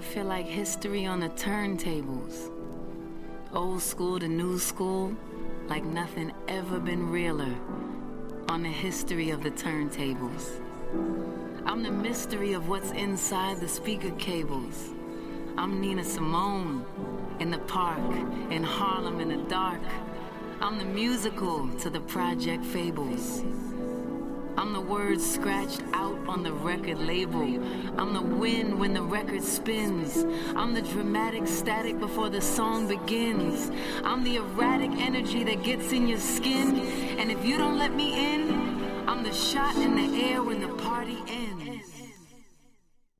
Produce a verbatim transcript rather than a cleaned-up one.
feel like history on the turntables. Old school to new school, like nothing ever been realer. On the history of the turntables. I'm the mystery of what's inside the speaker cables. I'm Nina Simone in the park, in Harlem in the dark. I'm the musical to the Project Fables. I'm the words scratched out on the record label. I'm the wind when the record spins. I'm the dramatic static before the song begins. I'm the erratic energy that gets in your skin. And if you don't let me in, I'm the shot in the air when the party ends.